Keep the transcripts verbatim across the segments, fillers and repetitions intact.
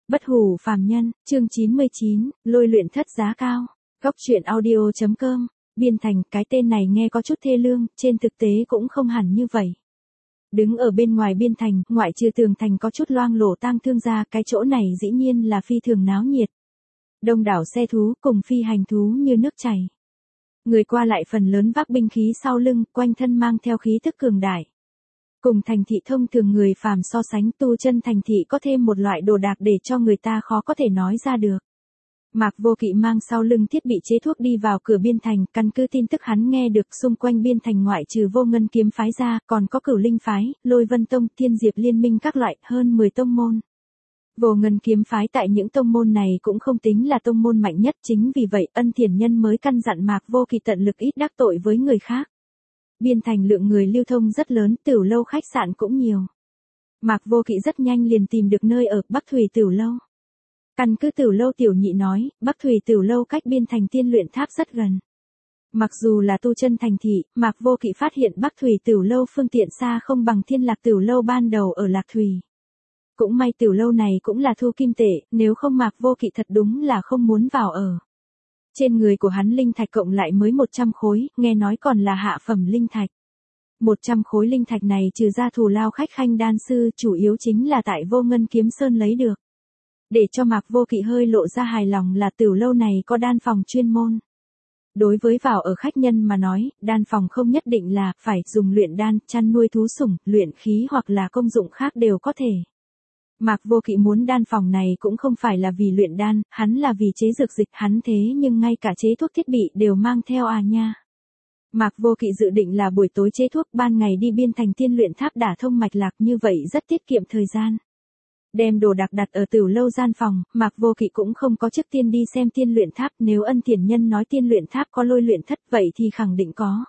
Bất hủ phàm nhân, chương chín mươi chín, lôi luyện thất giá cao. Góc truyện audio.com, Biên Thành, cái tên này nghe có chút thê lương, trên thực tế cũng không hẳn như vậy. Đứng ở bên ngoài Biên Thành, ngoại trừ tường thành có chút loang lổ tang thương ra, cái chỗ này dĩ nhiên là phi thường náo nhiệt. Đông đảo xe thú cùng phi hành thú như nước chảy. Người qua lại phần lớn vác binh khí sau lưng, quanh thân mang theo khí thức cường đại. Cùng thành thị thông thường người phàm so sánh, tu chân thành thị có thêm một loại đồ đạc để cho người ta khó có thể nói ra được. Mạc Vô Kỵ mang sau lưng thiết bị chế thuốc đi vào cửa Biên Thành, căn cứ tin tức hắn nghe được xung quanh Biên Thành ngoại trừ Vô Ngân kiếm phái ra, còn có Cửu Linh phái, Lôi Vân tông, Thiên Diệp liên minh các loại, hơn mười tông môn. Vô Ngân kiếm phái tại những tông môn này cũng không tính là tông môn mạnh nhất, chính vì vậy Ân Thiền Nhân mới căn dặn Mạc Vô Kỵ tận lực ít đắc tội với người khác. Biên Thành lượng người lưu thông rất lớn, tửu lâu khách sạn cũng nhiều. Mạc Vô Kỵ rất nhanh liền tìm được nơi ở, Bắc Thủy Tửu lâu. Căn cứ Tửu lâu tiểu nhị nói, Bắc Thủy Tửu lâu cách Biên Thành Tiên Luyện Tháp rất gần. Mặc dù là tu chân thành thị, Mạc Vô Kỵ phát hiện Bắc Thủy Tửu lâu phương tiện xa không bằng Thiên Lạc Tửu lâu ban đầu ở Lạc Thủy. Cũng may Tửu lâu này cũng là thu kim tệ, nếu không Mạc Vô Kỵ thật đúng là không muốn vào ở. Trên người của hắn linh thạch cộng lại mới một trăm khối, nghe nói còn là hạ phẩm linh thạch. một trăm khối linh thạch này trừ ra thù lao khách khanh đan sư, chủ yếu chính là tại Vô Ngân kiếm sơn lấy được. Để cho Mạc Vô Kỵ hơi lộ ra hài lòng là Tửu lâu này có đan phòng chuyên môn. Đối với vào ở khách nhân mà nói, đan phòng không nhất định là phải dùng luyện đan, chăn nuôi thú sủng, luyện khí hoặc là công dụng khác đều có thể. Mạc Vô Kỵ muốn đan phòng này cũng không phải là vì luyện đan, hắn là vì chế dược dịch, hắn thế nhưng ngay cả chế thuốc thiết bị đều mang theo à nha. Mạc Vô Kỵ dự định là buổi tối chế thuốc, ban ngày đi Biên Thành Tiên Luyện Tháp đả thông mạch lạc, như vậy rất tiết kiệm thời gian. Đem đồ đạc đặt ở Tửu lâu gian phòng, Mạc Vô Kỵ cũng không có trước tiên đi xem Tiên Luyện Tháp, nếu Ân Thiền Nhân nói Tiên Luyện Tháp có lôi luyện thất vậy thì khẳng định có.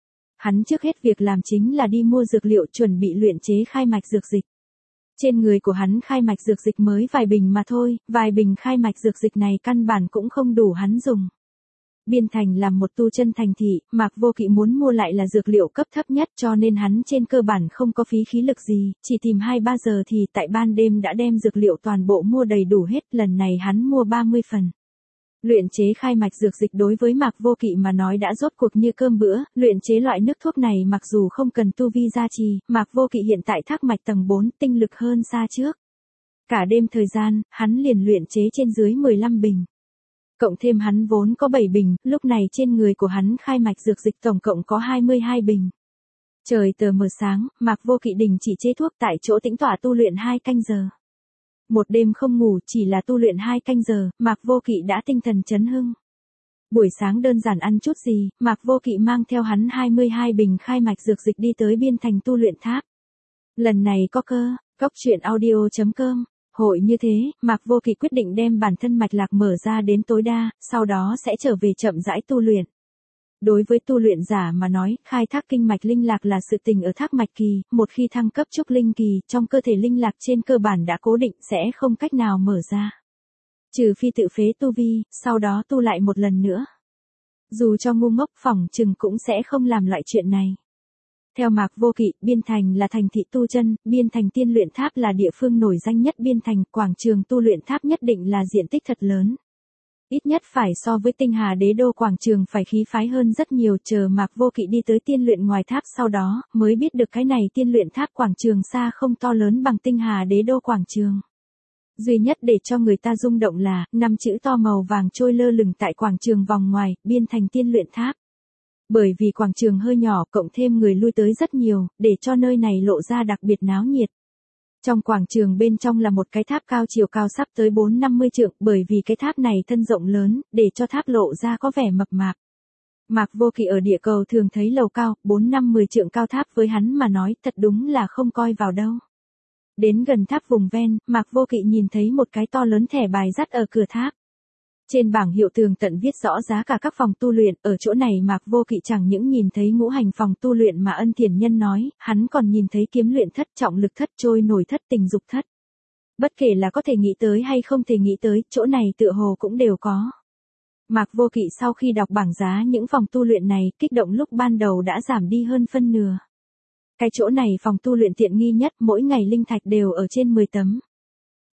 Hắn trước hết việc làm chính là đi mua dược liệu chuẩn bị luyện chế khai mạch dược dịch. Trên người của hắn khai mạch dược dịch mới vài bình mà thôi, vài bình khai mạch dược dịch này căn bản cũng không đủ hắn dùng. Biên Thành là một tu chân thành thị, Mạc Vô Kỵ muốn mua lại là dược liệu cấp thấp nhất cho nên hắn trên cơ bản không có phí khí lực gì, chỉ tìm hai ba giờ thì tại ban đêm đã đem dược liệu toàn bộ mua đầy đủ hết, lần này hắn mua ba mươi phần. Luyện chế khai mạch dược dịch đối với Mạc Vô Kỵ mà nói đã rốt cuộc như cơm bữa, luyện chế loại nước thuốc này mặc dù không cần tu vi gia trì, Mạc Vô Kỵ hiện tại thác mạch tầng bốn, tinh lực hơn xa trước. Cả đêm thời gian, hắn liền luyện chế trên dưới mười lăm bình. Cộng thêm hắn vốn có bảy bình, lúc này trên người của hắn khai mạch dược dịch tổng cộng có hai mươi hai bình. Trời tờ mờ sáng, Mạc Vô Kỵ đình chỉ chế thuốc tại chỗ tĩnh tọa tu luyện hai canh giờ. Một đêm không ngủ, chỉ là tu luyện hai canh giờ, Mạc Vô Kỵ đã tinh thần chấn hưng. Buổi sáng đơn giản ăn chút gì, Mạc Vô Kỵ mang theo hắn hai mươi hai bình khai mạch dược dịch đi tới Biên Thành tu luyện tháp. Lần này có cơ, góc truyện audio.com. Hội như thế, Mạc Vô Kỵ quyết định đem bản thân mạch lạc mở ra đến tối đa, sau đó sẽ trở về chậm rãi tu luyện. Đối với tu luyện giả mà nói, khai thác kinh mạch linh lạc là sự tình ở thác mạch kỳ, một khi thăng cấp trúc linh kỳ, trong cơ thể linh lạc trên cơ bản đã cố định sẽ không cách nào mở ra. Trừ phi tự phế tu vi, sau đó tu lại một lần nữa. Dù cho ngu ngốc phỏng chừng cũng sẽ không làm loại chuyện này. Theo Mạc Vô Kỵ, Biên Thành là thành thị tu chân, Biên Thành Tiên Luyện Tháp là địa phương nổi danh nhất Biên Thành, quảng trường tu luyện tháp nhất định là diện tích thật lớn. Ít nhất phải so với Tinh Hà Đế đô quảng trường phải khí phái hơn rất nhiều, chờ Mạc Vô Kỵ đi tới Tiên Luyện ngoài tháp sau đó, mới biết được cái này Tiên Luyện Tháp quảng trường xa không to lớn bằng Tinh Hà Đế đô quảng trường. Duy nhất để cho người ta rung động là, năm chữ to màu vàng trôi lơ lửng tại quảng trường vòng ngoài, Biên Thành Tiên Luyện Tháp. Bởi vì quảng trường hơi nhỏ cộng thêm người lui tới rất nhiều, để cho nơi này lộ ra đặc biệt náo nhiệt. Trong quảng trường bên trong là một cái tháp cao chiều cao sắp tới bốn năm mươi trượng, bởi vì cái tháp này thân rộng lớn, để cho tháp lộ ra có vẻ mập mạp. Mạc Vô Kỵ ở địa cầu thường thấy lầu cao, bốn năm mười trượng cao tháp với hắn mà nói thật đúng là không coi vào đâu. Đến gần tháp vùng ven, Mạc Vô Kỵ nhìn thấy một cái to lớn thẻ bài dắt ở cửa tháp. Trên bảng hiệu tường tận viết rõ giá cả các phòng tu luyện, ở chỗ này Mạc Vô Kỵ chẳng những nhìn thấy ngũ hành phòng tu luyện mà Ân Thiền Nhân nói, hắn còn nhìn thấy kiếm luyện thất, trọng lực thất, trôi nổi thất, tình dục thất. Bất kể là có thể nghĩ tới hay không thể nghĩ tới, chỗ này tựa hồ cũng đều có. Mạc Vô Kỵ sau khi đọc bảng giá những phòng tu luyện này, kích động lúc ban đầu đã giảm đi hơn phân nửa. Cái chỗ này phòng tu luyện tiện nghi nhất, mỗi ngày linh thạch đều ở trên mười tấm.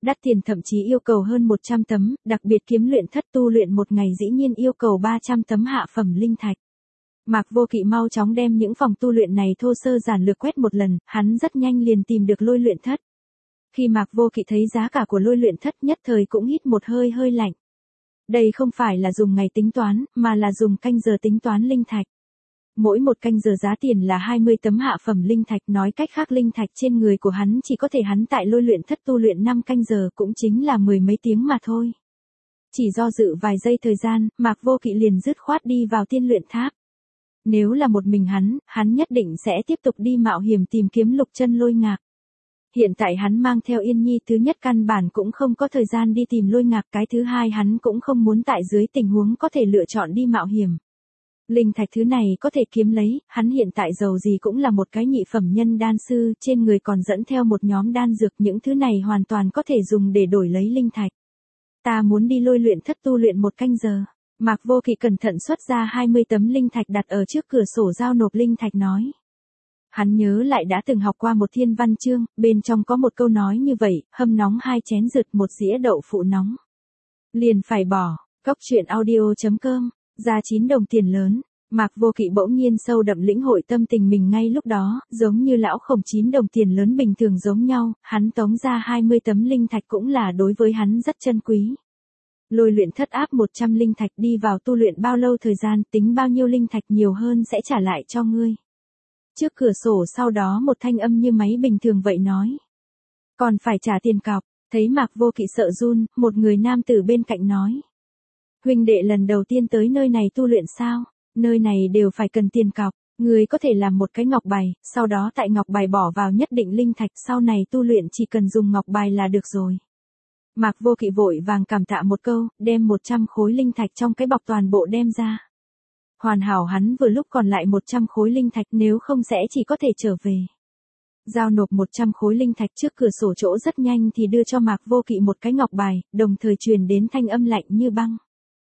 Đắt tiền thậm chí yêu cầu hơn một trăm tấm, đặc biệt kiếm luyện thất tu luyện một ngày dĩ nhiên yêu cầu ba trăm tấm hạ phẩm linh thạch. Mạc Vô Kỵ mau chóng đem những phòng tu luyện này thô sơ giản lược quét một lần, hắn rất nhanh liền tìm được lôi luyện thất. Khi Mạc Vô Kỵ thấy giá cả của lôi luyện thất nhất thời cũng hít một hơi hơi lạnh. Đây không phải là dùng ngày tính toán, mà là dùng canh giờ tính toán linh thạch. Mỗi một canh giờ giá tiền là hai mươi tấm hạ phẩm linh thạch, nói cách khác linh thạch trên người của hắn chỉ có thể hắn tại lôi luyện thất tu luyện năm canh giờ, cũng chính là mười mấy tiếng mà thôi. Chỉ do dự vài giây thời gian, Mạc Vô Kỵ liền dứt khoát đi vào tiên luyện tháp. Nếu là một mình hắn, hắn nhất định sẽ tiếp tục đi mạo hiểm tìm kiếm lục chân lôi ngạc. Hiện tại hắn mang theo Yên Nhi, thứ nhất căn bản cũng không có thời gian đi tìm lôi ngạc, cái thứ hai hắn cũng không muốn tại dưới tình huống có thể lựa chọn đi mạo hiểm. Linh thạch thứ này có thể kiếm lấy, hắn hiện tại giàu gì cũng là một cái nhị phẩm nhân đan sư, trên người còn dẫn theo một nhóm đan dược, những thứ này hoàn toàn có thể dùng để đổi lấy linh thạch. Ta muốn đi lôi luyện thất tu luyện một canh giờ. Mạc Vô Kỵ cẩn thận xuất ra hai mươi tấm linh thạch đặt ở trước cửa sổ giao nộp linh thạch nói. Hắn nhớ lại đã từng học qua một thiên văn chương, bên trong có một câu nói như vậy, hâm nóng hai chén rượt một dĩa đậu phụ nóng. Liền phải bỏ, Cốc truyện audio chấm com, ra chín đồng tiền lớn. Mạc Vô Kỵ bỗng nhiên sâu đậm lĩnh hội tâm tình mình ngay lúc đó, giống như lão khổng chín đồng tiền lớn bình thường giống nhau, hắn tống ra hai mươi tấm linh thạch cũng là đối với hắn rất chân quý. Lôi luyện thất áp một trăm linh thạch, đi vào tu luyện bao lâu thời gian, tính bao nhiêu linh thạch nhiều hơn sẽ trả lại cho ngươi. Trước cửa sổ sau đó một thanh âm như máy bình thường vậy nói. Còn phải trả tiền cọc, thấy Mạc Vô Kỵ sợ run, một người nam tử bên cạnh nói. Huynh đệ lần đầu tiên tới nơi này tu luyện sao, nơi này đều phải cần tiền cọc, ngươi có thể làm một cái ngọc bài, sau đó tại ngọc bài bỏ vào nhất định linh thạch, sau này tu luyện chỉ cần dùng ngọc bài là được rồi. Mạc Vô Kỵ vội vàng cảm tạ một câu, đem một trăm khối linh thạch trong cái bọc toàn bộ đem ra. Hoàn hảo hắn vừa lúc còn lại một trăm khối linh thạch, nếu không sẽ chỉ có thể trở về. Giao nộp một trăm khối linh thạch trước cửa sổ chỗ rất nhanh thì đưa cho Mạc Vô Kỵ một cái ngọc bài, đồng thời truyền đến thanh âm lạnh như băng.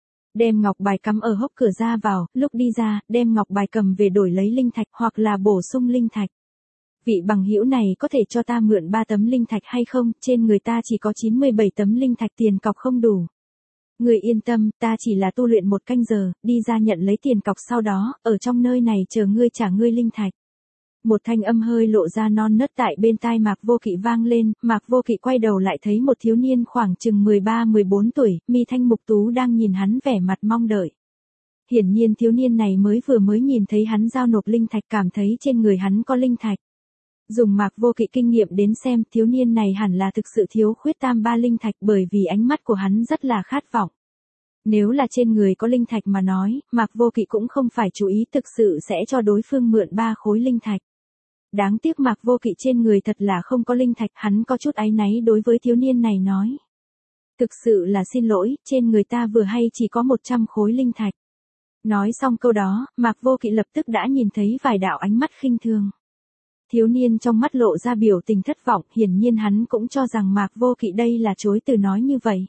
Đem ngọc bài cắm ở hốc cửa ra vào, lúc đi ra, đem ngọc bài cầm về đổi lấy linh thạch hoặc là bổ sung linh thạch. Vị bằng hữu này có thể cho ta mượn ba tấm linh thạch hay không, trên người ta chỉ có chín mươi bảy tấm linh thạch, tiền cọc không đủ. Người yên tâm, ta chỉ là tu luyện một canh giờ, đi ra nhận lấy tiền cọc sau đó, ở trong nơi này chờ ngươi trả ngươi linh thạch. Một thanh âm hơi lộ ra non nớt tại bên tai Mạc Vô Kỵ vang lên, Mạc Vô Kỵ quay đầu lại thấy một thiếu niên khoảng chừng mười ba mười bốn tuổi, mi thanh mục tú đang nhìn hắn vẻ mặt mong đợi. Hiển nhiên thiếu niên này mới vừa mới nhìn thấy hắn giao nộp linh thạch, cảm thấy trên người hắn có linh thạch. Dùng Mạc Vô Kỵ kinh nghiệm đến xem, thiếu niên này hẳn là thực sự thiếu khuyết tam ba linh thạch, bởi vì ánh mắt của hắn rất là khát vọng. Nếu là trên người có linh thạch mà nói, Mạc Vô Kỵ cũng không phải chú ý, thực sự sẽ cho đối phương mượn ba khối linh thạch. Đáng tiếc Mạc Vô Kỵ trên người thật là không có linh thạch, hắn có chút áy náy đối với thiếu niên này nói. Thực sự là xin lỗi, trên người ta vừa hay chỉ có một trăm khối linh thạch. Nói xong câu đó, Mạc Vô Kỵ lập tức đã nhìn thấy vài đạo ánh mắt khinh thường. Thiếu niên trong mắt lộ ra biểu tình thất vọng, hiển nhiên hắn cũng cho rằng Mạc Vô Kỵ đây là chối từ nói như vậy.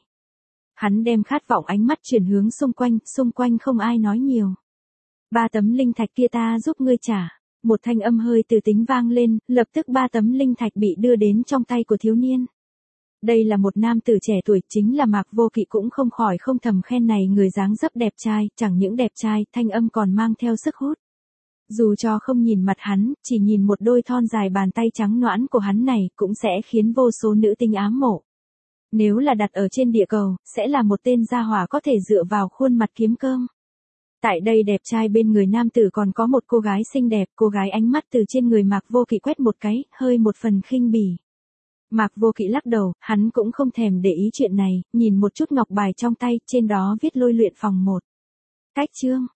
Hắn đem khát vọng ánh mắt chuyển hướng xung quanh, xung quanh không ai nói nhiều. Ba tấm linh thạch kia ta giúp ngươi trả. Một thanh âm hơi từ tính vang lên, lập tức ba tấm linh thạch bị đưa đến trong tay của thiếu niên. Đây là một nam tử trẻ tuổi, chính là Mạc Vô Kỵ cũng không khỏi không thầm khen này người dáng dấp đẹp trai, chẳng những đẹp trai, thanh âm còn mang theo sức hút. Dù cho không nhìn mặt hắn, chỉ nhìn một đôi thon dài bàn tay trắng nõn của hắn này cũng sẽ khiến vô số nữ tinh ám mộ. Nếu là đặt ở trên địa cầu, sẽ là một tên gia hỏa có thể dựa vào khuôn mặt kiếm cơm. Tại đây đẹp trai bên người nam tử còn có một cô gái xinh đẹp, cô gái ánh mắt từ trên người Mạc Vô Kỵ quét một cái, hơi một phần khinh bỉ. Mạc Vô Kỵ lắc đầu, hắn cũng không thèm để ý chuyện này, nhìn một chút ngọc bài trong tay, trên đó viết lôi luyện phòng một. Cách chương.